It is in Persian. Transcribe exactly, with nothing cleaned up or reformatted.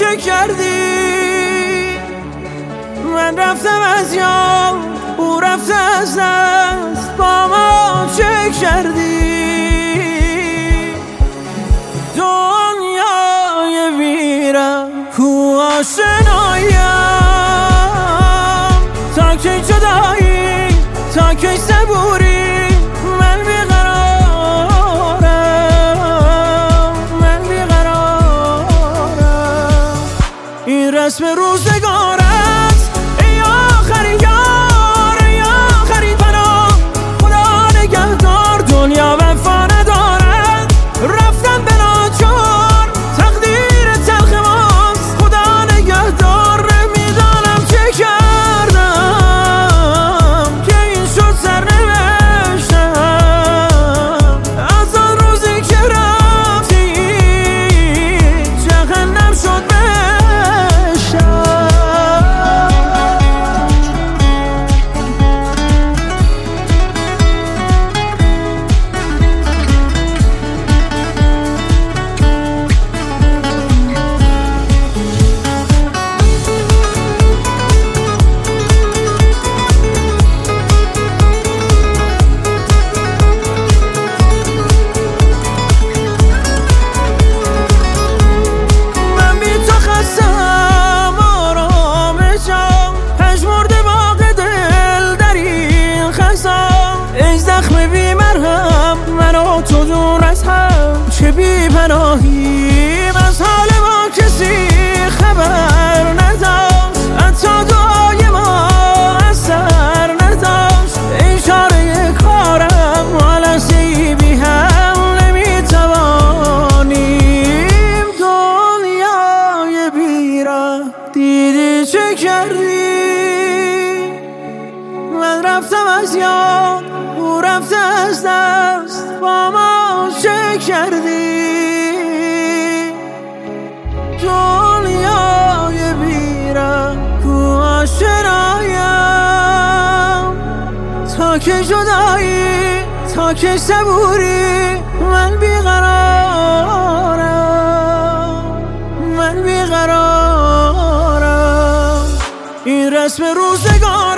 چه کردی؟ من رفتم از یاد، او رفته از دست، با ما چه کردی؟ دنیای ویرم کو آشنایم، تا کی جدایی، تا کی صبوری، من بیقرارم، من بیقرارم. این رسم روزگارت ای آخرین یار، ای آخرین پناه، خدا نگهدار. دنیا وفا ندارد، رفتم به ناچار، تقدیر تلخ ماست، خدا نگهدار. نمیدانم چه کردم که این شد سرنوشتم، از آن روزی که رفتی جهنم شد بهشتم. تو دور از هم چه بی پناهیم، از حال ما کسی خبر نداشت، حتی دعای ما اثر نداشت. این چاره کارم ما لحظه‌ای بی هم نمیتوانیم. دنیای بیرم دیدی چه کردی؟ من رفتم از یاد، او رفته از دست، با ما چه کردی؟ دنیای بیرم کو آشنایم، تا که جدایی، تا که صبوری، من بیقرارم، من بیقرارم. این رسم روزگار